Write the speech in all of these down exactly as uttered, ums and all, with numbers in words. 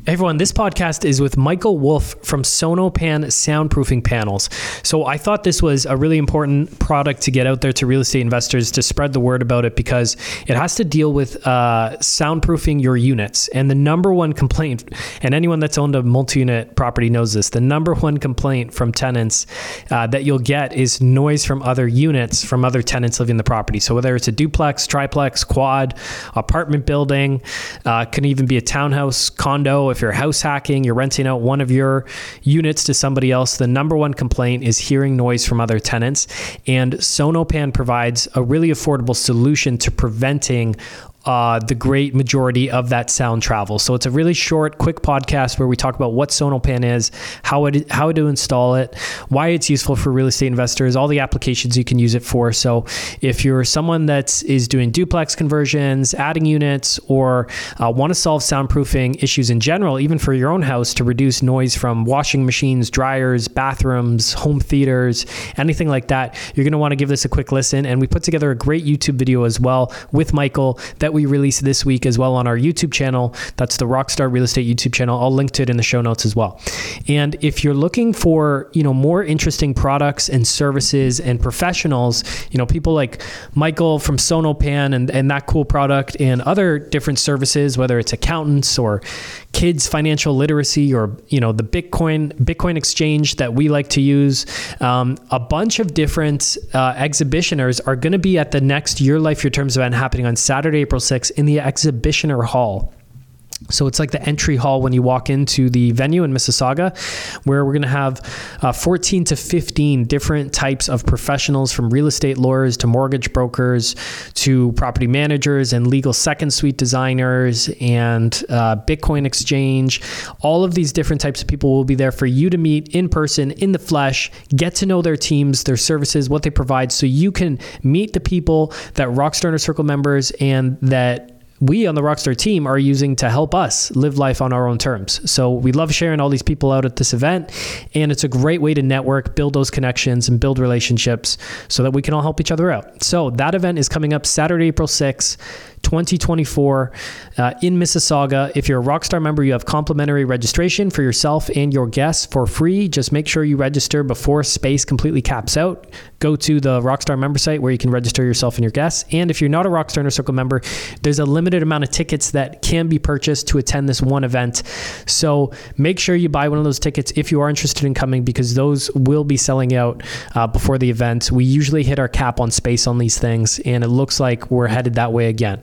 Hey everyone, this podcast is with Michael Wolf from Sonopan Soundproofing Panels. So I thought this was a really important product to get out there to real estate investors to spread the word about it because it has to deal with uh, soundproofing your units. And the number one complaint, and anyone that's owned a multi-unit property knows this, the number one complaint from tenants uh, that you'll get is noise from other units, from other tenants living in the property. So whether it's a duplex, triplex, quad, apartment building, uh, can even be a townhouse, condo. If you're house hacking, you're renting out one of your units to somebody else, the number one complaint is hearing noise from other tenants. And Sonopan provides a really affordable solution to preventing Uh, the great majority of that sound travel. So it's a really short, quick podcast where we talk about what Sonopan is, how it, how to install it, why it's useful for real estate investors, all the applications you can use it for. So if you're someone that is doing duplex conversions, adding units, or uh, want to solve soundproofing issues in general, even for your own house to reduce noise from washing machines, dryers, bathrooms, home theaters, anything like that, you're going to want to give this a quick listen. And we put together a great YouTube video as well with Michael that we released this week as well on our YouTube channel. That's the Rockstar Real Estate YouTube channel. I'll link to it in the show notes as well. And if you're looking for, you know, more interesting products and services and professionals, you know, people like Michael from Sonopan and, and that cool product and other different services, whether it's accountants or kids financial literacy or, you know, the Bitcoin, Bitcoin exchange that we like to use, um, a bunch of different uh, exhibitioners are going to be at the next Your Life, Your Terms event happening on Saturday, April sixth in the Exhibitioner Hall. So it's like the entry hall when you walk into the venue in Mississauga, where we're going to have uh, fourteen to fifteen different types of professionals, from real estate lawyers to mortgage brokers to property managers and legal second suite designers and uh, Bitcoin exchange. All of these different types of people will be there for you to meet in person, in the flesh, get to know their teams, their services, what they provide, so you can meet the people that Rockstar Inner Circle members and that we on the Rockstar team are using to help us live life on our own terms. So we love sharing all these people out at this event, and it's a great way to network, build those connections, and build relationships so that we can all help each other out. So that event is coming up Saturday, April sixth, twenty twenty-four uh, in Mississauga. If you're a Rockstar member, you have complimentary registration for yourself and your guests for free. Just make sure you register before space completely caps out. Go to the Rockstar member site where you can register yourself and your guests. And if you're not a Rockstar Inner Circle member, there's a limited amount of tickets that can be purchased to attend this one event. So make sure you buy one of those tickets if you are interested in coming, because those will be selling out uh, before the event. We usually hit our cap on space on these things, and it looks like we're headed that way again.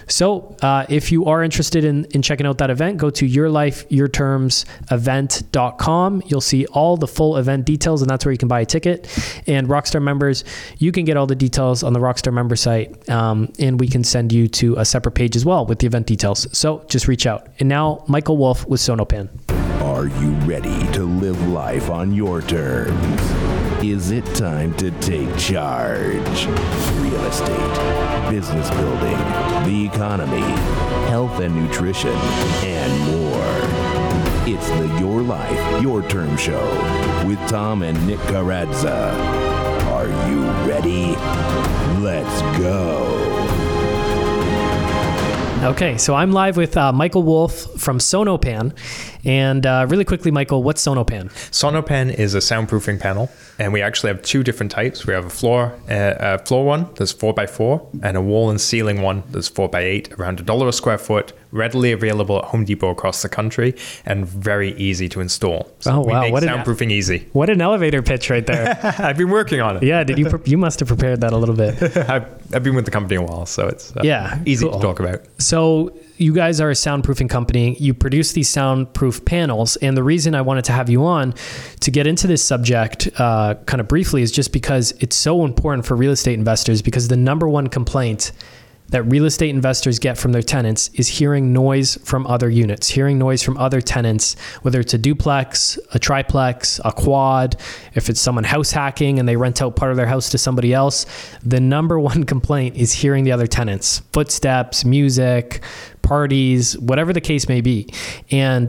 So uh, if you are interested in, in checking out that event, go to your life your terms event dot com. You'll see all the full event details, and that's where you can buy a ticket. And Rockstar members, you can get all the details on the Rockstar member site, um, and we can send you to a separate page as well with the event details. So just reach out. And now, Michael Wolf with Sonopan. Are you ready to live life on your terms? Is it time to take charge? Real estate, business building, the economy, health and nutrition, and more. It's the Your Life, Your Term Show with Tom and Nick Karadza. Are you ready? Let's go. Okay, so I'm live with uh, Michael Wolf from Sonopan. And uh, really quickly, Michael, what's Sonopan? Sonopan is a soundproofing panel, and we actually have two different types. We have a floor uh, a floor one that's four by four, and a wall and ceiling one that's four by eight, around a dollar a square foot, readily available at Home Depot across the country, and very easy to install. So oh, we wow. make what soundproofing an, easy. What an elevator pitch right there. I've been working on it. Yeah, did you? Pre- you must have prepared that a little bit. I've, I've been with the company a while, so it's uh, yeah, easy cool. to talk about. So you guys are a soundproofing company. You produce these soundproof panels. And the reason I wanted to have you on to get into this subject uh, kind of briefly is just because it's so important for real estate investors, because the number one complaint that real estate investors get from their tenants is hearing noise from other units, hearing noise from other tenants, whether it's a duplex, a triplex, a quad, if it's someone house hacking and they rent out part of their house to somebody else. The number one complaint is hearing the other tenants, footsteps, music, parties, whatever the case may be. And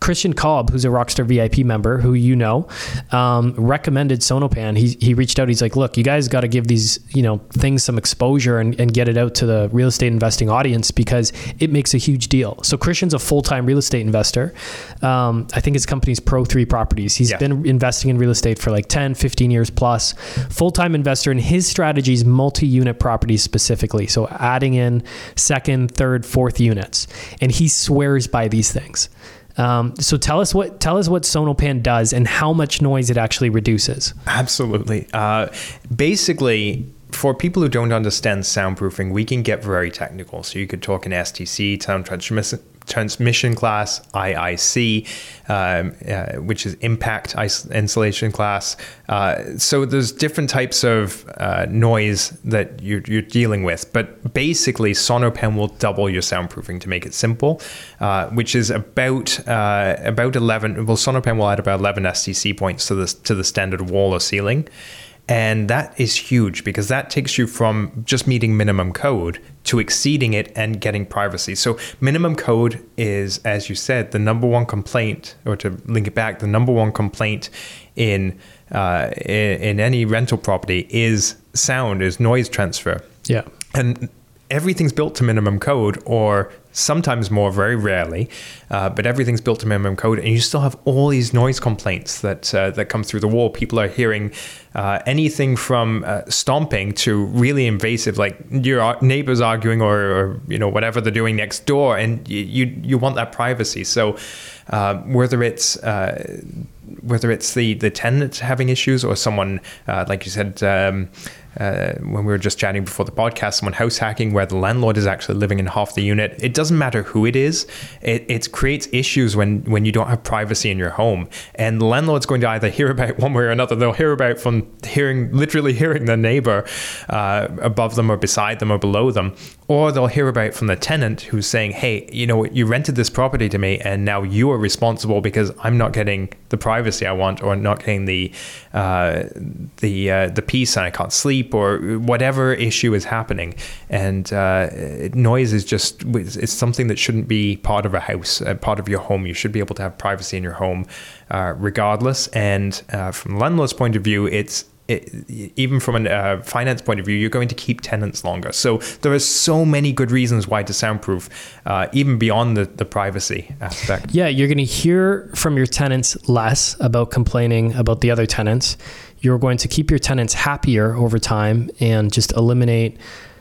Christian Kolb, who's a Rockstar V I P member, who you know, um, recommended Sonopan. He he reached out. He's like, look, you guys got to give these, you know, things some exposure and, and get it out to the real estate investing audience because it makes a huge deal. So Christian's a full-time real estate investor. Um, I think his company's Pro three Properties. He's yeah. been investing in real estate for like ten, fifteen years plus. Full-time investor, and his strategy is multi-unit properties specifically. So adding in second, third, fourth units. And he swears by these things. Um, so tell us what tell us what Sonopan does and how much noise it actually reduces. Absolutely. Uh, basically, for people who don't understand soundproofing, we can get very technical. So you could talk in S T C, sound transmission, transmission class, I I C, um, uh, which is impact insulation class. Uh, so there's different types of uh, noise that you're, you're dealing with. But basically, Sonopan will double your soundproofing to make it simple, uh, which is about uh, about eleven. Well, Sonopan will add about eleven S T C points to the to the standard wall or ceiling. And that is huge because that takes you from just meeting minimum code to exceeding it and getting privacy. So minimum code is, as you said, the number one complaint, or to link it back, the number one complaint in uh, in, in any rental property is sound, is noise transfer. Yeah. And everything's built to minimum code, or sometimes more, very rarely, uh, but everything's built to minimum code, and you still have all these noise complaints that uh, that come through the wall. People are hearing uh, anything from uh, stomping to really invasive, like your neighbors arguing, or, or you know whatever they're doing next door, and you you, you want that privacy. So uh, whether it's uh, whether it's the the tenant having issues, or someone uh, like you said. Um, Uh, when we were just chatting before the podcast, someone house hacking where the landlord is actually living in half the unit. It doesn't matter who it is. It, it creates issues when, when you don't have privacy in your home. And the landlord's going to either hear about it one way or another. They'll hear about it from hearing, literally hearing their neighbor uh, above them or beside them or below them. Or they'll hear about it from the tenant who's saying, hey, you know, you rented this property to me and now you are responsible because I'm not getting the privacy I want, or not getting the uh, the uh, the peace, and I can't sleep, or whatever issue is happening. And uh, noise is just, it's something that shouldn't be part of a house, uh, part of your home. You should be able to have privacy in your home uh, regardless. And uh, from the landlord's point of view, it's It, even from a uh, finance point of view, you're going to keep tenants longer. So there are so many good reasons why to soundproof, uh, even beyond the, the privacy aspect. Yeah, you're going to hear from your tenants less about complaining about the other tenants. You're going to keep your tenants happier over time and just eliminate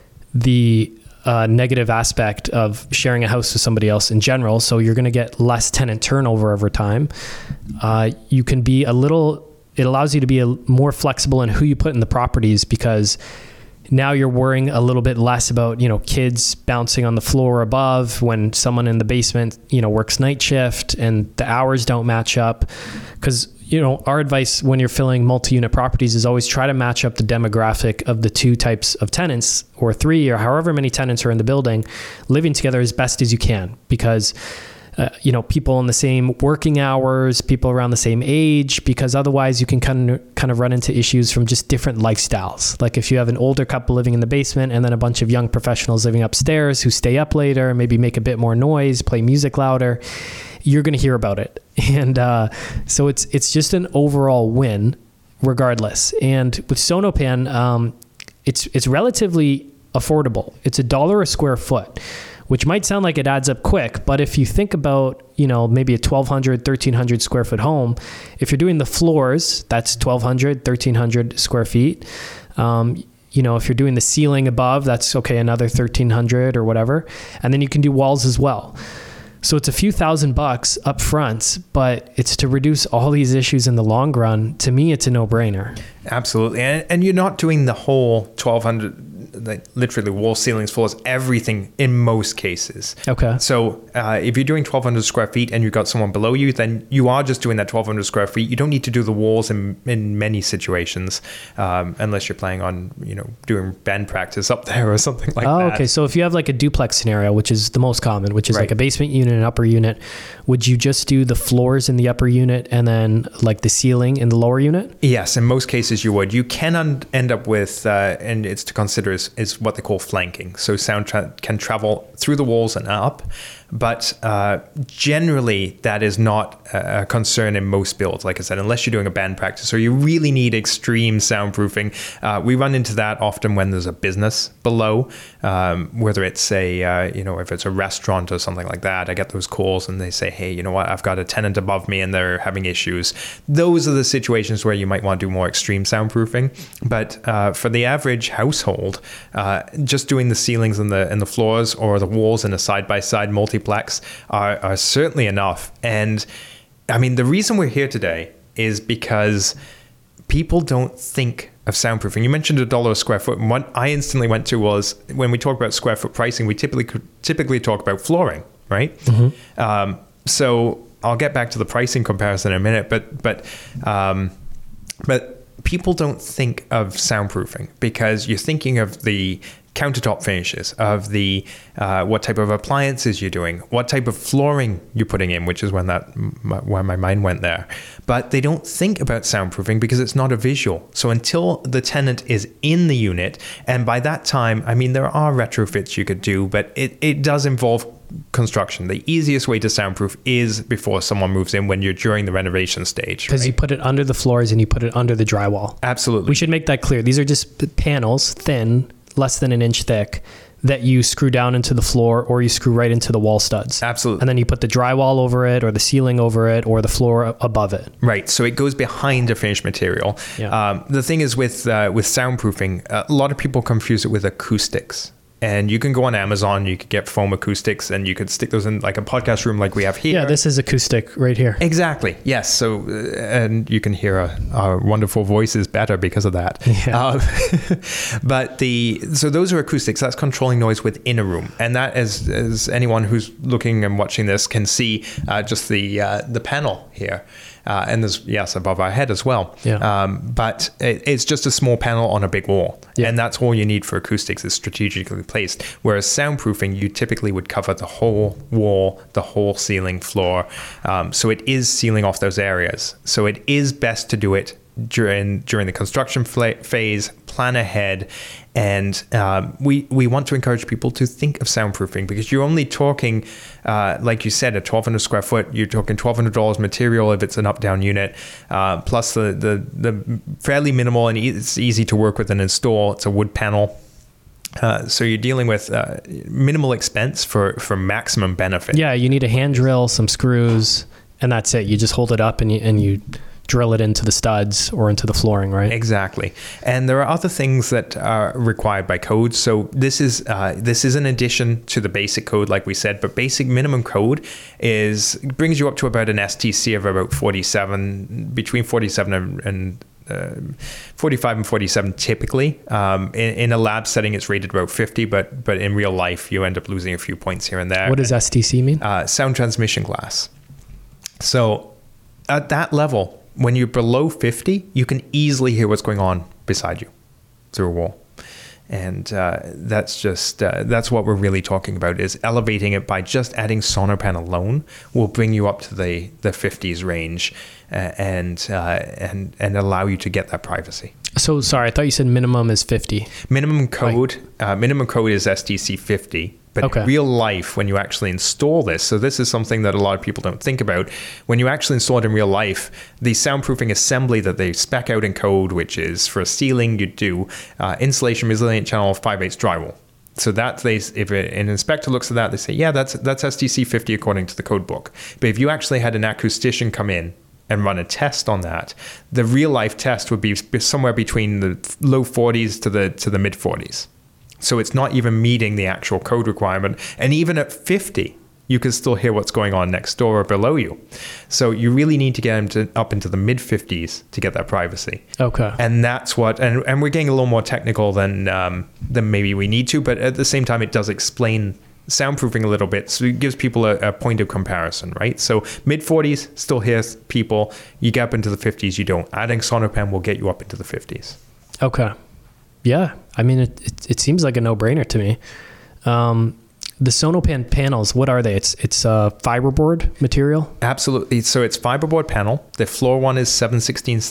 the uh, negative aspect of sharing a house with somebody else in general. So you're going to get less tenant turnover over time. Uh, you can be a little... It allows you to be a, more flexible in who you put in the properties, because now you're worrying a little bit less about, you know, kids bouncing on the floor above when someone in the basement, you know, works night shift and the hours don't match up. Because, you know, our advice when you're filling multi-unit properties is always try to match up the demographic of the two types of tenants, or three, or however many tenants are in the building, living together as best as you can. Because Uh, you know, people in the same working hours, people around the same age, because otherwise you can kind of kind of run into issues from just different lifestyles. Like if you have an older couple living in the basement and then a bunch of young professionals living upstairs who stay up later, maybe make a bit more noise, play music louder, you're going to hear about it. And uh, so it's it's just an overall win regardless. And with Sonopan, um, it's it's relatively affordable. It's a dollar a square foot, which might sound like it adds up quick, but if you think about, you know, maybe a twelve hundred, thirteen hundred square foot home, if you're doing the floors, that's twelve hundred, thirteen hundred square feet. Um, you know, if you're doing the ceiling above, that's okay, another thirteen hundred or whatever. And then you can do walls as well. So it's a few thousand bucks up front, but it's to reduce all these issues in the long run. To me, it's a no-brainer. Absolutely. And, and you're not doing the whole twelve hundred, like literally wall, ceilings, floors, everything in most cases. Okay. So uh, if you're doing twelve hundred square feet and you've got someone below you, then you are just doing that twelve hundred square feet. You don't need to do the walls in, in many situations, um, unless you're planning on, you know, doing band practice up there or something like oh, that. Okay. So if you have like a duplex scenario, which is the most common, which is Right. like a basement unit and upper unit, would you just do the floors in the upper unit and then like the ceiling in the lower unit? Yes, in most cases you would. You can un- end up with, uh, and it's to consider, is is what they call flanking. So sound tra- can travel through the walls and up, but uh, generally that is not a concern in most builds. Like I said, unless you're doing a band practice or you really need extreme soundproofing. Uh, we run into that often when there's a business below, um, whether it's a, uh, you know, if it's a restaurant or something like that. I get those calls and they say, hey, you know what, I've got a tenant above me and they're having issues. Those are the situations where you might want to do more extreme soundproofing. But uh, for the average household, uh, just doing the ceilings and the and the floors or the walls in a side-by-side multiplex are, are certainly enough. And I mean, the reason we're here today is because people don't think of soundproofing. You mentioned a dollar a square foot, and what I instantly went to was, when we talk about square foot pricing, we typically typically talk about flooring, right? Mm-hmm. Um, so I'll get back to the pricing comparison in a minute, but but um, but people don't think of soundproofing because you're thinking of the countertop finishes, of the uh, what type of appliances you're doing, what type of flooring you're putting in, which is when that where my mind went there. But they don't think about soundproofing because it's not a visual. So until the tenant is in the unit, and by that time, I mean, there are retrofits you could do, but it, it does involve construction. The easiest way to soundproof is before someone moves in, when you're during the renovation stage. Because right? You put it under the floors and you put it under the drywall. Absolutely. We should make that clear. These are just panels, thin, less than an inch thick, that you screw down into the floor or you screw right into the wall studs. Absolutely. And then you put the drywall over it or the ceiling over it or the floor above it. Right. So it goes behind a finished material. Yeah. Um, the thing is with uh, with soundproofing, a lot of people confuse it with acoustics. And you can go on Amazon, you could get foam acoustics, and you could stick those in like a podcast room like we have here. Yeah, this is acoustic right here. Exactly. Yes. So, uh, and you can hear our, our wonderful voices better because of that. Yeah. Uh, but the, so those are acoustics. That's controlling noise within a room. And that, as, as anyone who's looking and watching this can see, uh, just the, uh, the panel here. Uh, and there's, yes, above our head as well. Yeah. Um, but it, it's just a small panel on a big wall. Yeah. And that's all you need for acoustics, is strategically placed. Whereas soundproofing, you typically would cover the whole wall, the whole ceiling, floor. Um, so it is sealing off those areas. So it is best to do it during during the construction phase, plan ahead. And um, we, we want to encourage people to think of soundproofing, because you're only talking, uh, like you said, a twelve hundred square foot, you're talking twelve hundred dollars material if it's an up-down unit, uh, plus the, the, the fairly minimal, and it's easy to work with and install. It's a wood panel. Uh, so you're dealing with uh, minimal expense for, for maximum benefit. Yeah, you need a hand drill, some screws, and that's it. You just hold it up and you, and you drill it into the studs or into the flooring, right? Exactly. And there are other things that are required by code. So this is uh, this is an addition to the basic code, like we said, but basic minimum code is brings you up to about an S T C of about forty-seven, between forty-seven and, and uh, forty-five and forty-seven typically. Um, in, in a lab setting, it's rated about fifty, but but in real life, you end up losing a few points here and there. What does S T C mean? Uh, sound transmission glass. So at that level, when you're below fifty, you can easily hear what's going on beside you through a wall. And uh, that's just, uh, that's what we're really talking about, is elevating it by just adding Sonopan alone will bring you up to the, the fifties range uh, and, uh, and, and allow you to get that privacy. So sorry, I thought you said minimum is fifty. Minimum code, right. uh, minimum code is S T C fifty. But okay. In real life, when you actually install this, so this is something that a lot of people don't think about. When you actually install it in real life, the soundproofing assembly that they spec out in code, which is for a ceiling, you do uh, insulation resilient channel five eighths drywall. So that they, if an inspector looks at that, they say, yeah, that's that's S T C fifty according to the code book. But if you actually had an acoustician come in and run a test on that, the real life test would be somewhere between the low forties to the to the mid forties. So it's not even meeting the actual code requirement. And even at fifty, you can still hear what's going on next door or below you. So you really need to get them to, up into the mid fifties to get that privacy. Okay. And that's what, and, and we're getting a little more technical than um, than maybe we need to, but at the same time, it does explain soundproofing a little bit. So it gives people a, a point of comparison, right? So mid forties still hears people. You get up into the fifties, you don't. Adding Sonopan will get you up into the fifties. Okay. Yeah, I mean, it, it, it seems like a no-brainer to me. Um, the Sonopan panels, what are they? It's it's uh, fiberboard material? Absolutely. So it's fiberboard panel. The floor one is seven sixteenths thick.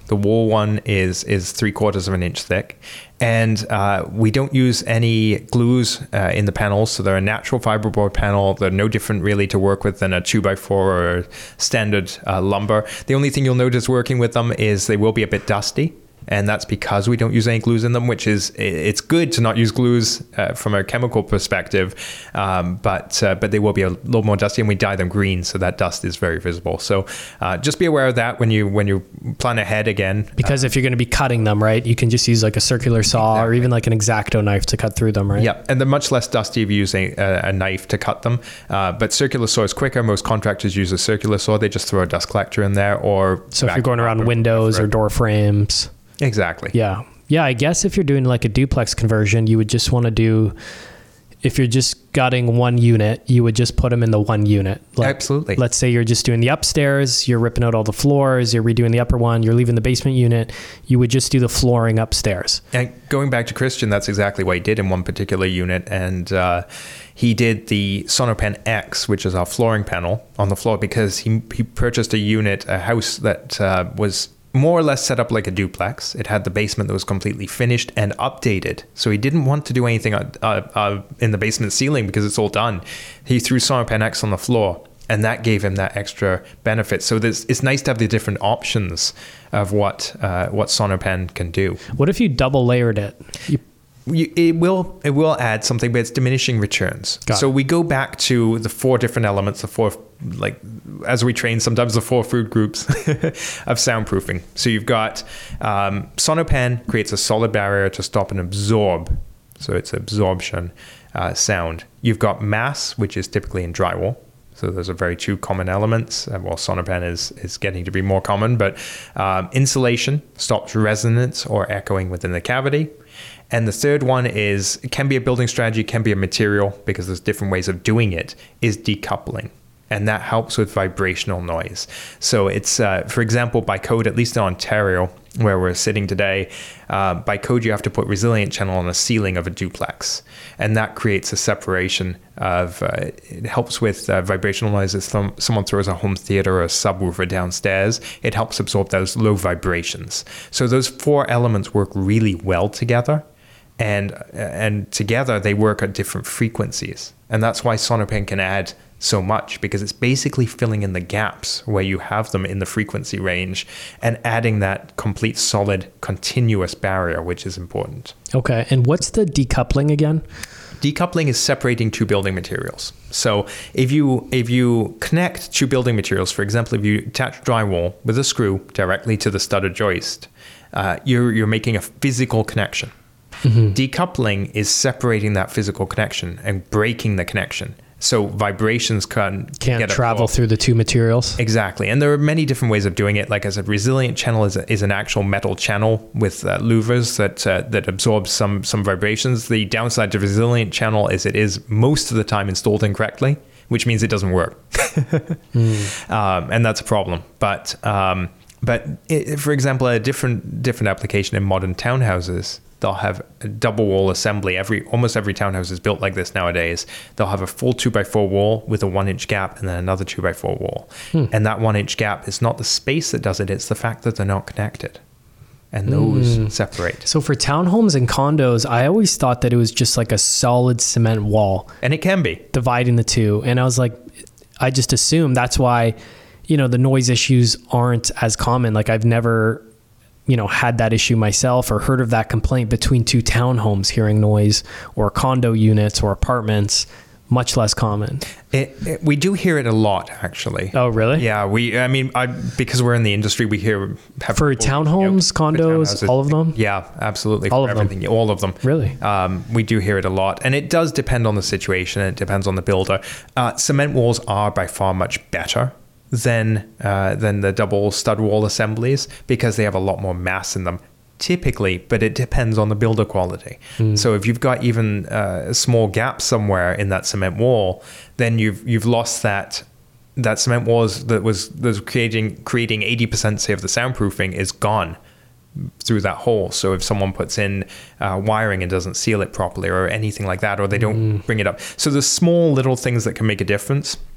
The wall one is is three quarters of an inch thick. And uh, we don't use any glues uh, in the panels, so they're a natural fiberboard panel. They're no different really to work with than a two by four or standard uh, lumber. The only thing you'll notice working with them is they will be a bit dusty. And that's because we don't use any glues in them, which is, it's good to not use glues uh, from a chemical perspective, um, but uh, but they will be a little more dusty, and we dye them green, so that dust is very visible. So uh, just be aware of that when you when you plan ahead again. Because uh, if you're going to be cutting them, right, you can just use like a circular saw exactly. or even like an X-Acto knife to cut through them, right? Yeah, and they're much less dusty if you use a, a knife to cut them. Uh, but circular saw is quicker. Most contractors use a circular saw. They just throw a dust collector in there, or so if you're going around windows or door frames. Exactly. Yeah. Yeah. I guess if you're doing like a duplex conversion, you would just want to do, if you're just gutting one unit, you would just put them in the one unit. Like, Absolutely. Let's say you're just doing the upstairs, you're ripping out all the floors, you're redoing the upper one, you're leaving the basement unit. You would just do the flooring upstairs. And going back to Christian, that's exactly what he did in one particular unit. And uh, he did the Sonopan X, which is our flooring panel on the floor, because he, he purchased a unit, a house that uh, was more or less set up like a duplex. It had the basement that was completely finished and updated. So he didn't want to do anything uh, uh, in the basement ceiling because it's all done. He threw Sonopan X on the floor, and that gave him that extra benefit. So this, it's nice to have the different options of what uh, what Sonopan can do. What if you double layered it? You You, it will it will add something, but it's diminishing returns. Got so it. we go back to the four different elements, the four, like as we train, sometimes the four food groups of soundproofing. So you've got um, Sonopan creates a solid barrier to stop and absorb. So it's absorption uh, sound. You've got mass, which is typically in drywall. So those are very two common elements. Uh, well, Sonopan is, is getting to be more common, but um, insulation stops resonance or echoing within the cavity. And the third one is, it can be a building strategy, can be a material, because there's different ways of doing it, is decoupling. And that helps with vibrational noise. So it's, uh, for example, by code, at least in Ontario, where we're sitting today, uh, by code, you have to put resilient channel on the ceiling of a duplex. And that creates a separation of, uh, it helps with uh, vibrational noise. If someone throws a home theater or a subwoofer downstairs, it helps absorb those low vibrations. So those four elements work really well together. And and together they work at different frequencies. And that's why Sonopan can add so much, because it's basically filling in the gaps where you have them in the frequency range and adding that complete solid continuous barrier, which is important. Okay. And what's the decoupling again? Decoupling is separating two building materials. So if you if you connect two building materials, for example, if you attach drywall with a screw directly to the studded joist, uh, you're you're making a physical connection. Mm-hmm. Decoupling is separating that physical connection and breaking the connection. So vibrations can can't get travel absorbed. through the two materials. Exactly. And there are many different ways of doing it. Like I said, resilient channel is, a, is an actual metal channel with uh, louvers that uh, that absorbs some some vibrations. The downside to resilient channel is it is most of the time installed incorrectly, which means it doesn't work. mm. um, and that's a problem. But um, but it, for example, a different different application in modern townhouses, they'll have a double wall assembly. Every almost every townhouse is built like this nowadays. They'll have a full two by four wall with a one inch gap and then another two by four wall. Hmm. And that one inch gap is not the space that does it, it's the fact that they're not connected. And those mm. separate. So for townhomes and condos, I always thought that it was just like a solid cement wall. And it can be. Dividing the two. And I was like, I just assumed that's why, you know, the noise issues aren't as common. Like I've never, you know, had that issue myself or heard of that complaint between two townhomes hearing noise, or condo units or apartments. Much less common. It, it, we do hear it a lot, actually. Oh, really? Yeah, we. I mean, I because we're in the industry, we hear have for people, townhomes, you know, condos, for all of them. Yeah, absolutely. All for of everything, them. All of them. Really? Um, we do hear it a lot, and it does depend on the situation. And it depends on the builder. Uh, cement walls are by far much better than uh, than the double stud wall assemblies because they have a lot more mass in them. Typically, but it depends on the builder quality. Mm. So if you've got even uh, a small gap somewhere in that cement wall, then you've you've lost that that cement wall that was that was creating creating eighty percent say of the soundproofing is gone through that hole. So if someone puts in uh, wiring and doesn't seal it properly or anything like that, or they don't mm. bring it up, so there's small little things that can make a difference.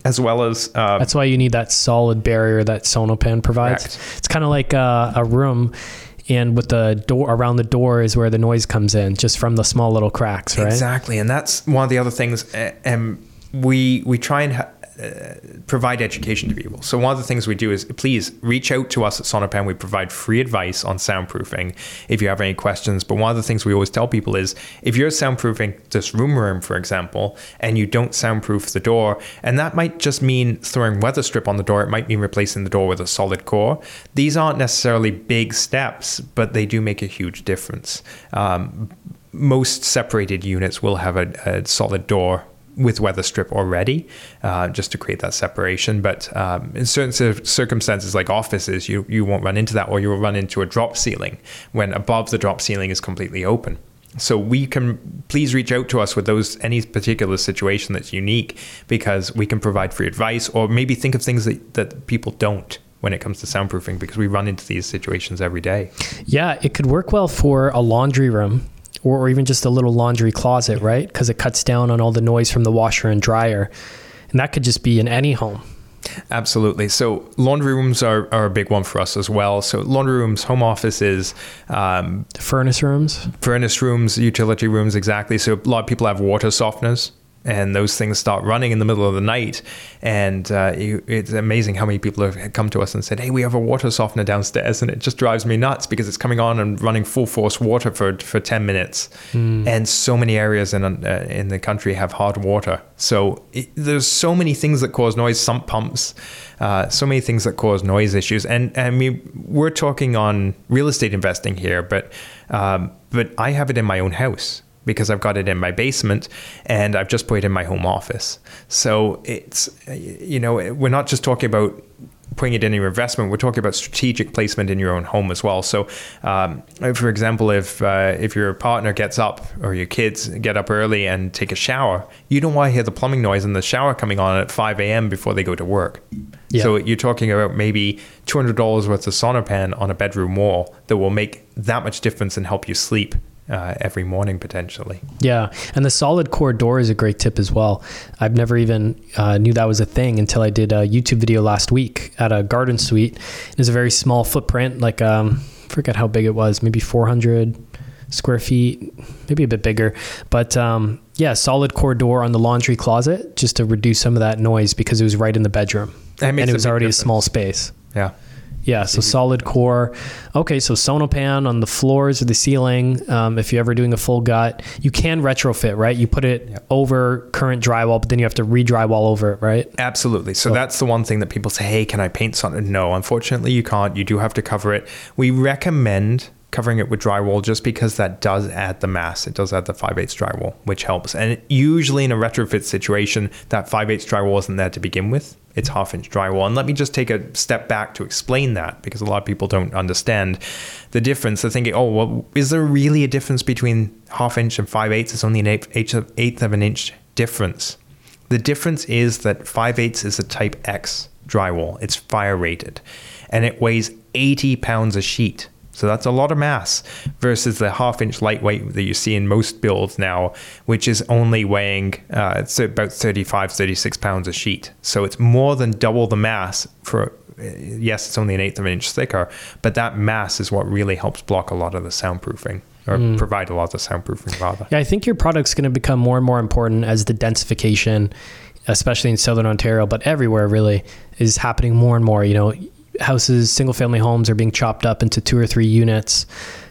as well as... Uh, That's why you need that solid barrier that Sonopan provides. Correct. It's kind of like a, a room, and with the door around the door is where the noise comes in, just from the small little cracks, right? Exactly, and that's one of the other things. And we we try and ha- uh, provide education to people. So one of the things we do is, please reach out to us at Sonopan. We provide free advice on soundproofing if you have any questions. But one of the things we always tell people is, if you're soundproofing this room room, for example, and you don't soundproof the door, and that might just mean throwing weather strip on the door, it might mean replacing the door with a solid core. These aren't necessarily big steps, but they do make a huge difference. Um, most separated units will have a, a solid door with weather strip already, uh, just to create that separation. But um, in certain cir- circumstances, like offices, you, you won't run into that, or you will run into a drop ceiling when above the drop ceiling is completely open. So we can, please reach out to us with those, any particular situation that's unique, because we can provide free advice, or maybe think of things that, that people don't when it comes to soundproofing, because we run into these situations every day. Yeah, it could work well for a laundry room, or, or even just a little laundry closet, right? Because it cuts down on all the noise from the washer and dryer. And that could just be in any home. Absolutely. So laundry rooms are, are a big one for us as well. So laundry rooms, home offices, um, furnace rooms, furnace rooms, utility rooms, exactly. So a lot of people have water softeners, and those things start running in the middle of the night. And uh, you, it's amazing how many people have come to us and said, hey, we have a water softener downstairs. And it just drives me nuts because it's coming on and running full force water for, for ten minutes. Mm. And so many areas in, uh, in the country have hard water. So it, there's so many things that cause noise, sump pumps, uh, so many things that cause noise issues. And I mean, we're talking on real estate investing here, but um, but I have it in my own house, because I've got it in my basement and I've just put it in my home office. So it's, you know, we're not just talking about putting it in your investment, we're talking about strategic placement in your own home as well. So, um, for example, if uh, if your partner gets up, or your kids get up early and take a shower, you don't want to hear the plumbing noise and the shower coming on at five a.m. before they go to work. Yeah. So you're talking about maybe two hundred dollars worth of Sonopan on a bedroom wall that will make that much difference and help you sleep Uh, every morning potentially. Yeah, and the solid core door is a great tip as well. I've never even uh, knew that was a thing until I did a YouTube video last week at a garden suite. It's a very small footprint, like um, I forget how big it was, maybe four hundred square feet, maybe a bit bigger. But um, yeah, solid core door on the laundry closet, just to reduce some of that noise, because it was right in the bedroom, and it was already difference. a small space. Yeah. Yeah, so solid core. Okay, so Sonopan on the floors or the ceiling. Um, if you're ever doing a full gut, you can retrofit, right? You put it yep. over current drywall, but then you have to re-drywall over it, right? Absolutely. So, so that's the one thing that people say, hey, can I paint something? No, unfortunately you can't. You do have to cover it. We recommend covering it with drywall, just because that does add the mass. It does add the five eighths drywall, which helps. And usually in a retrofit situation, that five eighths drywall isn't there to begin with. It's half inch drywall. And let me just take a step back to explain that, because a lot of people don't understand the difference. They're thinking, oh, well, is there really a difference between half inch and five eighths? It's only an eighth of, eighth of an inch difference. The difference is that five eighths is a type X drywall. It's fire rated, and it weighs eighty pounds a sheet. So that's a lot of mass, versus the half inch lightweight that you see in most builds now, which is only weighing uh, it's about thirty-five, thirty-six pounds a sheet. So it's more than double the mass for, yes, it's only an eighth of an inch thicker, but that mass is what really helps block a lot of the soundproofing, or mm. provide a lot of the soundproofing rather. Yeah, I think your product's going to become more and more important as the densification, especially in Southern Ontario, but everywhere really, is happening more and more. You know, houses, single family homes are being chopped up into two or three units,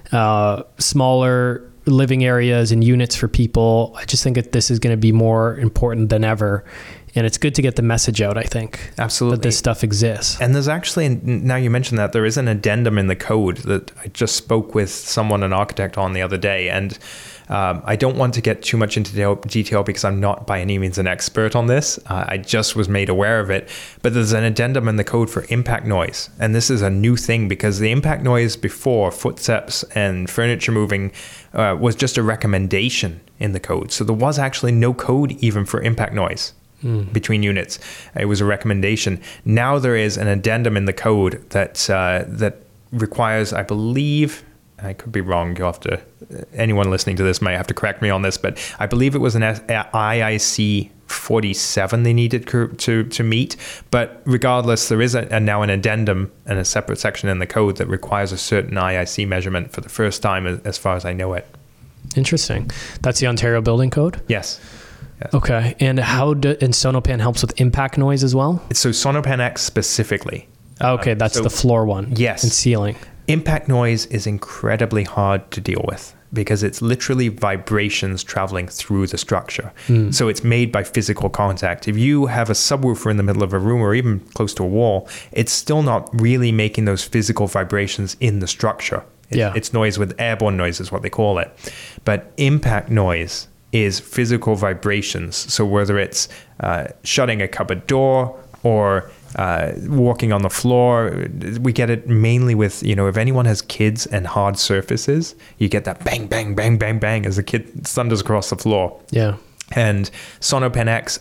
uh, smaller living areas and units for people. I just think that this is going to be more important than ever. And it's good to get the message out, I think. Absolutely. That this stuff exists. And there's actually, now you mentioned that, there is an addendum in the code that I just spoke with someone, an architect, on the other day. And um, I don't want to get too much into detail because I'm not by any means an expert on this. Uh, I just was made aware of it. But there's an addendum in the code for impact noise. And this is a new thing, because the impact noise before, footsteps and furniture moving, uh, was just a recommendation in the code. So there was actually no code even for impact noise. Mm. Between units. It was a recommendation. Now there is an addendum in the code that uh, that requires, I believe, I could be wrong, you'll have to, anyone listening to this might have to correct me on this, but I believe it was an I I C forty-seven they needed to to meet. But regardless, there is a, a now an addendum and a separate section in the code that requires a certain I I C measurement for the first time, as far as I know it. Interesting. That's the Ontario Building Code? Yes. Yes. Okay. And how do, and Sonopan helps with impact noise as well? So Sonopan X specifically. Okay, that's so, the floor one. Yes. And ceiling. Impact noise is incredibly hard to deal with because it's literally vibrations traveling through the structure. Mm. So it's made by physical contact. If you have a subwoofer in the middle of a room or even close to a wall, it's still not really making those physical vibrations in the structure. It, yeah. It's noise with airborne noise is what they call it. But impact noise is physical vibrations. So whether it's uh, shutting a cupboard door or uh, walking on the floor, we get it mainly with, you know, if anyone has kids and hard surfaces, you get that bang, bang, bang, bang, bang as the kid thunders across the floor. Yeah. And Sonopan X,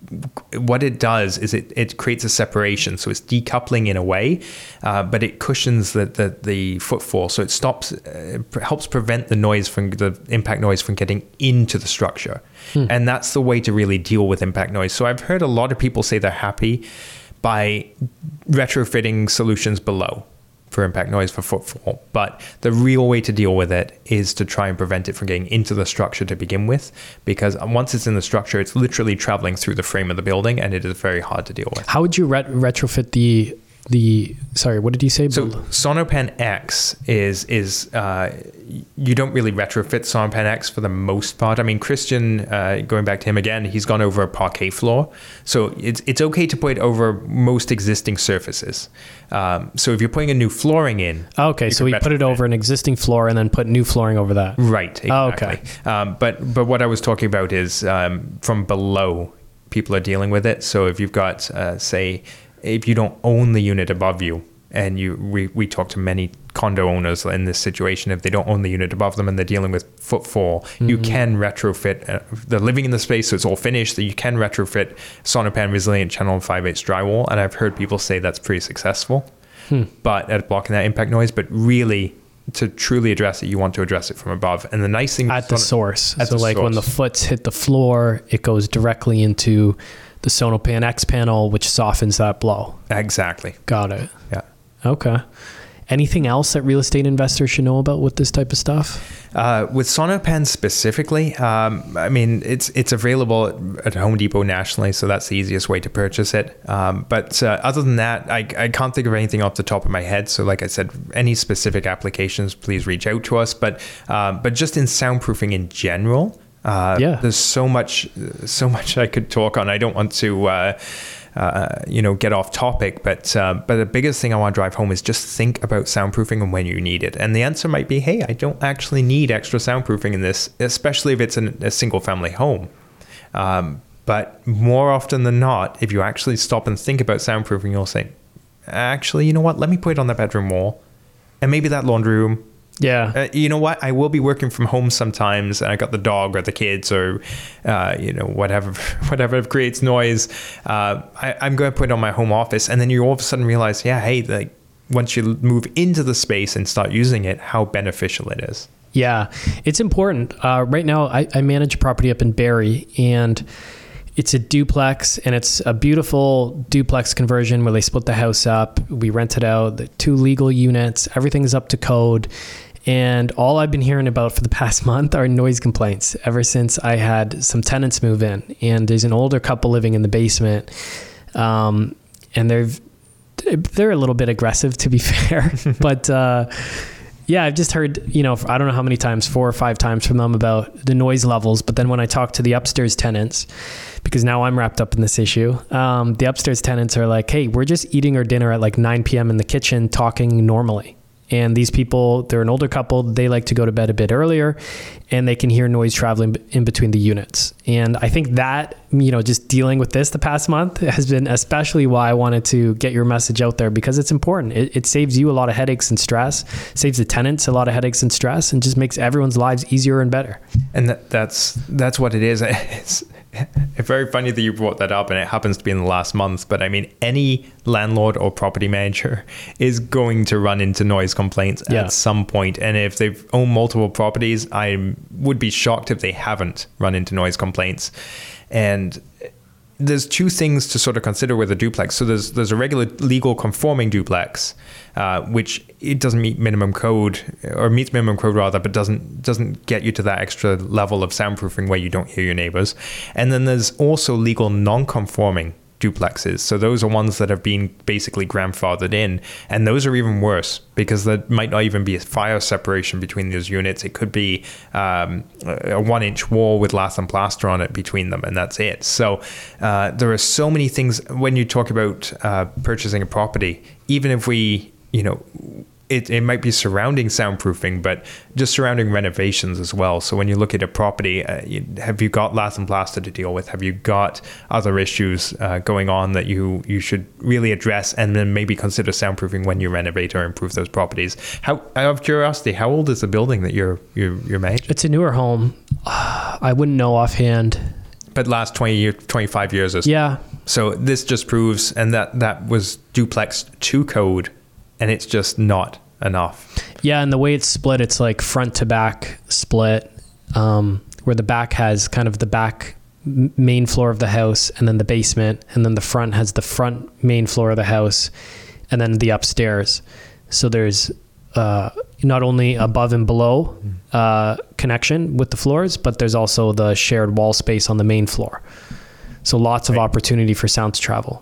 what it does is it, it creates a separation. So it's decoupling in a way, uh, but it cushions the, the, the footfall. So it stops, uh, helps prevent the noise from the impact noise from getting into the structure. Hmm. And that's the way to really deal with impact noise. So I've heard a lot of people say they're happy by retrofitting solutions below for impact noise for footfall. But the real way to deal with it is to try and prevent it from getting into the structure to begin with, because once it's in the structure, it's literally traveling through the frame of the building, and it is very hard to deal with. How would you ret- retrofit the the sorry, what did you say? So Sonopan X is is uh, you don't really retrofit Sonopan X for the most part. I mean, Christian, uh, going back to him again, he's gone over a parquet floor, so it's it's okay to put it over most existing surfaces. Um, so if you're putting a new flooring in, okay, so we put it over an existing floor and then put new flooring over that. Right. Exactly. Oh, okay. Um, but but what I was talking about is um, from below, people are dealing with it. So if you've got uh, say. If you don't own the unit above you, and you we, we talk to many condo owners in this situation, if they don't own the unit above them and they're dealing with footfall, mm-hmm. you can retrofit, uh, they're living in the space, so it's all finished, that you can retrofit Sonopan Resilient Channel five eighths drywall, and I've heard people say that's pretty successful, hmm. but at blocking that impact noise, but really, to truly address it, you want to address it from above. And the nice thing... At the source. At so the like source. When the foots hit the floor, it goes directly into the Sonopan X panel, which softens that blow. Exactly. Got it. Yeah. Okay. Anything else that real estate investors should know about with this type of stuff? Uh, with Sonopan specifically, um, I mean, it's it's available at, at Home Depot nationally, so that's the easiest way to purchase it. Um, but uh, other than that, I, I can't think of anything off the top of my head. So like I said, any specific applications, please reach out to us. But um, but just in soundproofing in general, uh, yeah. there's so much, so much I could talk on. I don't want to... Uh, Uh, you know, get off topic, but uh, but the biggest thing I want to drive home is just think about soundproofing and when you need it. And the answer might be, hey, I don't actually need extra soundproofing in this, especially if it's an, a single family home. Um, but more often than not, if you actually stop and think about soundproofing, you'll say, actually, you know what? Let me put it on that bedroom wall, and maybe that laundry room. Yeah. Uh, you know what? I will be working from home sometimes, and I got the dog or the kids or, uh, you know, whatever, whatever creates noise. Uh, I, I'm going to put it on my home office, and then you all of a sudden realize, yeah, hey, like once you move into the space and start using it, how beneficial it is. Yeah, it's important. Uh, right now, I, I manage a property up in Barrie, and it's a duplex, and it's a beautiful duplex conversion where they split the house up. We rent it out, the two legal units, everything's up to code. And all I've been hearing about for the past month are noise complaints ever since I had some tenants move in. And there's an older couple living in the basement. Um, and they're, they're a little bit aggressive, to be fair. But uh, yeah, I've just heard, you know, I don't know how many times, four or five times from them about the noise levels. But then when I talk to the upstairs tenants, because now I'm wrapped up in this issue, um, the upstairs tenants are like, hey, we're just eating our dinner at like nine p.m. in the kitchen talking normally. And these people, they're an older couple, they like to go to bed a bit earlier, and they can hear noise traveling in between the units. And I think that, you know, just dealing with this the past month has been especially why I wanted to get your message out there, because it's important. It, it saves you a lot of headaches and stress, saves the tenants a lot of headaches and stress, and just makes everyone's lives easier and better. And that, that's that's what it is. It's, it's very funny that you brought that up, and it happens to be in the last month. But I mean, any landlord or property manager is going to run into noise complaints yeah. at some point. And if they've owned multiple properties, I would be shocked if they haven't run into noise complaints. And there's two things to sort of consider with a duplex. So there's there's a regular legal conforming duplex, uh, which it doesn't meet minimum code, or meets minimum code rather, but doesn't doesn't get you to that extra level of soundproofing where you don't hear your neighbors. And then there's also legal non-conforming duplexes. So those are ones that have been basically grandfathered in, and those are even worse because there might not even be a fire separation between those units. It could be um, a one inch wall with lath and plaster on it between them, and that's it. So uh, there are so many things when you talk about uh, purchasing a property, even if we, you know, It, it might be surrounding soundproofing, but just surrounding renovations as well. So when you look at a property, uh, you, have you got lath and plaster to deal with? Have you got other issues uh, going on that you, you should really address, and then maybe consider soundproofing when you renovate or improve those properties? How, out of curiosity, how old is the building that you're you're, you're managing? It's a newer home. Uh, I wouldn't know offhand. But last twenty years, twenty-five years or so. Yeah. So this just proves, and that, that was duplex two code, and it's just not enough. Yeah, and the way it's split, it's like front to back split, um, where the back has kind of the back main floor of the house, and then the basement, and then the front has the front main floor of the house, and then the upstairs. So there's uh, not only above and below uh, connection with the floors, but there's also the shared wall space on the main floor. So lots of right. opportunity for sound to travel.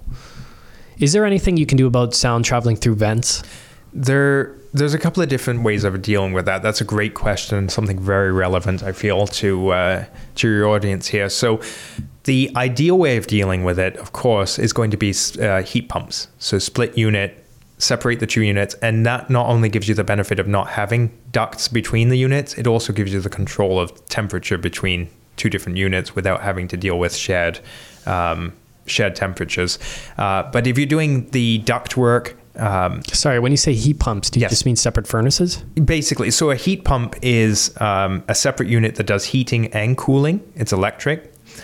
Is there anything you can do about sound traveling through vents? There, there's a couple of different ways of dealing with that. That's a great question, something very relevant, I feel, to uh, to your audience here. So the ideal way of dealing with it, of course, is going to be uh, heat pumps. So split unit, separate the two units, and that not only gives you the benefit of not having ducts between the units, it also gives you the control of temperature between two different units without having to deal with shared um, shared temperatures. Uh, but if you're doing the duct work, Um, Sorry, when you say heat pumps, do you yes. just mean separate furnaces? Basically, so a heat pump is um, a separate unit that does heating and cooling. It's electric.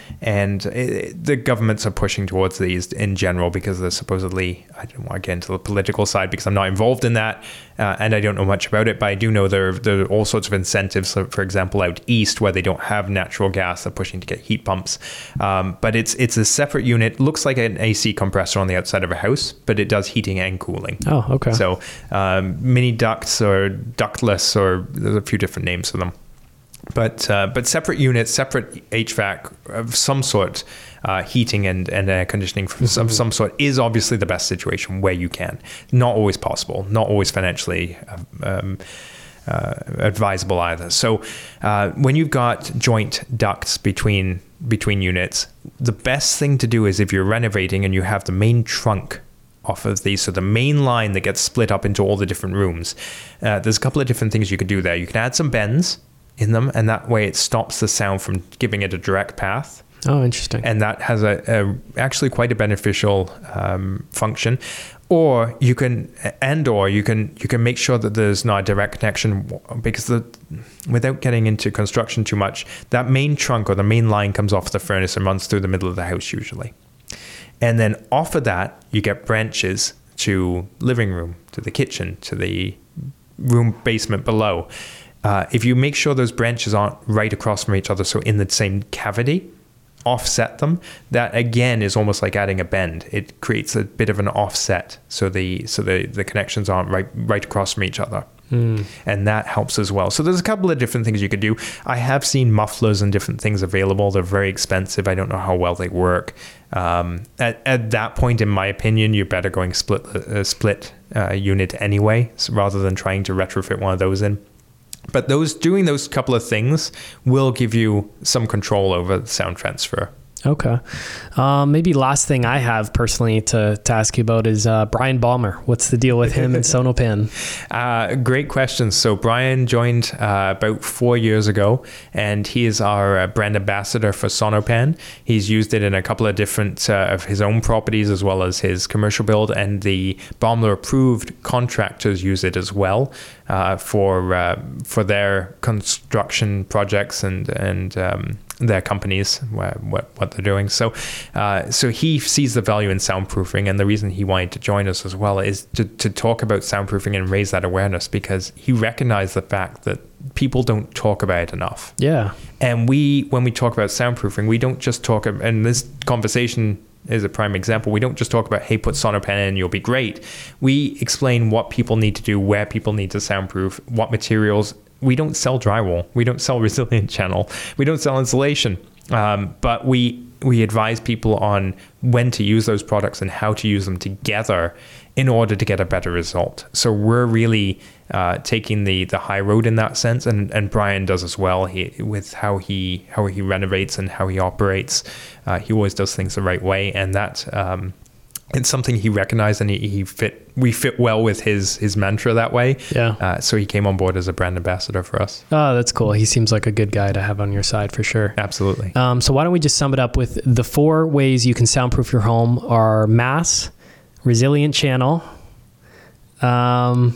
And it, the governments are pushing towards these in general because they're supposedly, I don't want to get into the political side because I'm not involved in that, uh, and I don't know much about it, but I do know there, there are all sorts of incentives. So for example, out east where they don't have natural gas, they're pushing to get heat pumps. Um, but it's it's a separate unit. Looks like an A C compressor on the outside of a house, but it does heating and cooling. Oh, okay. So um, mini ducts or ductless, or there's a few different names for them. But uh, but separate units, separate H V A C of some sort, uh, heating and, and air conditioning of some, some sort is obviously the best situation where you can. Not always possible, not always financially um, uh, advisable either. So uh, when you've got joint ducts between between units, the best thing to do is if you're renovating and you have the main trunk off of these, so the main line that gets split up into all the different rooms, uh, there's a couple of different things you could do there. You can add some bends in them, and that way it stops the sound from giving it a direct path. Oh, interesting. And that has a, a actually quite a beneficial um, function. Or you can, and or you can you can make sure that there's not a direct connection, because the without getting into construction too much, that main trunk or the main line comes off the furnace and runs through the middle of the house usually. And then off of that, you get branches to living room, to the kitchen, to the room basement below. Uh, if you make sure those branches aren't right across from each other, so in the same cavity, offset them, that again is almost like adding a bend. It creates a bit of an offset, so the so the, the connections aren't right right across from each other. Mm. And that helps as well. So there's a couple of different things you could do. I have seen mufflers and different things available. They're very expensive. I don't know how well they work. Um, at, at that point, in my opinion, you're better going split uh, split uh, unit anyway, so rather than trying to retrofit one of those in. But those doing those couple of things will give you some control over the sound transfer. Okay. Um, maybe last thing I have personally to, to ask you about is uh, Brian Balmer. What's the deal with him and Sonopan? Uh, great question. So Brian joined uh, about four years ago, and he is our uh, brand ambassador for Sonopan. He's used it in a couple of different uh, of his own properties as well as his commercial build, and the Balmer approved contractors use it as well uh, for uh, for their construction projects and and um, their companies, what, what they're doing. So uh, so he sees the value in soundproofing, and the reason he wanted to join us as well is to, to talk about soundproofing and raise that awareness, because he recognized the fact that people don't talk about it enough. Yeah. And we, when we talk about soundproofing, we don't just talk about, and this conversation is a prime example. We don't just talk about, hey, put Sonopan in, you'll be great. We explain what people need to do, where people need to soundproof, what materials. We don't sell drywall. We don't sell resilient channel. We don't sell insulation. Um, but we we advise people on when to use those products and how to use them together in order to get a better result. So we're really uh, taking the the high road in that sense, and and Brian does as well. He with how he how he renovates and how he operates. Uh, he always does things the right way, and that um, it's something he recognized, and he, he fit. We fit well with his his mantra that way. Yeah. Uh, so he came on board as a brand ambassador for us. Oh, that's cool. He seems like a good guy to have on your side for sure. Absolutely. Um, so why don't we just sum it up with the four ways you can soundproof your home are mass, resilient channel, um,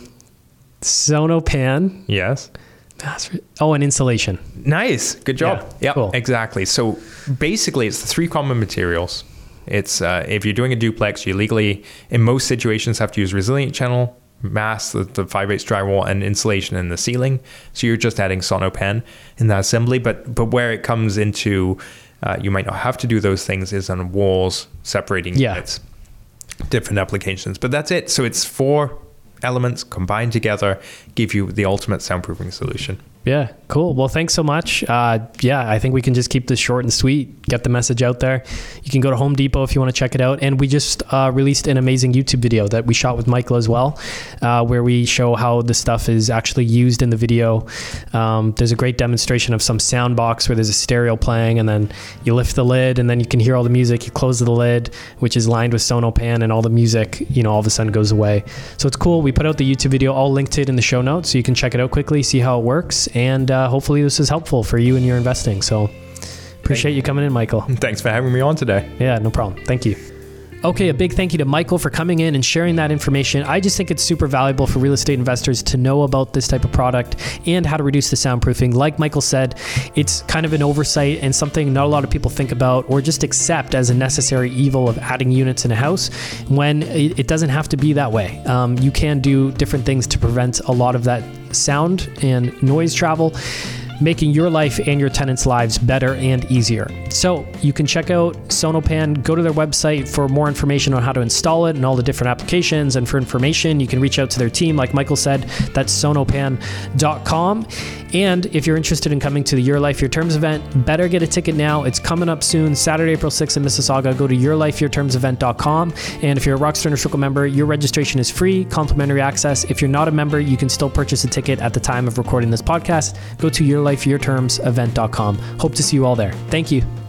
Sonopan. Yes. Mass, oh, and insulation. Nice. Good job. Yeah, Yeah, cool. exactly. So basically it's the three common materials. It's uh, if you're doing a duplex, you legally, in most situations, have to use resilient channel, mass, the, the five eighths drywall, and insulation in the ceiling. So you're just adding Sonopan in that assembly. But but where it comes into, uh, you might not have to do those things is on walls, separating Yeah. units, different applications. But that's it. So it's four elements combined together, give you the ultimate soundproofing solution. Yeah, cool. Well, thanks so much. Uh, yeah, I think we can just keep this short and sweet, get the message out there. You can go to Home Depot if you want to check it out. And we just uh, released an amazing YouTube video that we shot with Michael as well, uh, where we show how the stuff is actually used in the video. Um, there's a great demonstration of some sound box where there's a stereo playing, and then you lift the lid and then you can hear all the music. You close the lid, which is lined with Sonopan, and all the music, you know, all of a sudden goes away. So it's cool. We put out the YouTube video. I'll link to it in the show notes so you can check it out quickly, see how it works. And uh, hopefully this is helpful for you and your investing. So appreciate you coming in, Michael. Thanks for having me on today. Yeah, no problem. Thank you. Okay, a big thank you to Michael for coming in and sharing that information. I just think it's super valuable for real estate investors to know about this type of product and how to reduce the soundproofing. Like Michael said, it's kind of an oversight and something not a lot of people think about or just accept as a necessary evil of adding units in a house when it, it doesn't have to be that way. Um, you can do different things to prevent a lot of that sound and noise travel, making your life and your tenants' lives better and easier. So you can check out Sonopan, go to their website for more information on how to install it and all the different applications. And for information, you can reach out to their team. Like Michael said, that's sonopan dot com. And if you're interested in coming to the Your Life, Your Terms event, better get a ticket now. It's coming up soon, Saturday, April sixth in Mississauga. Go to your life your terms event dot com. And if you're a Rockstar Inner Circle member, your registration is free, complimentary access. If you're not a member, you can still purchase a ticket at the time of recording this podcast. Go to your life your terms event dot com. Hope to see you all there. Thank you.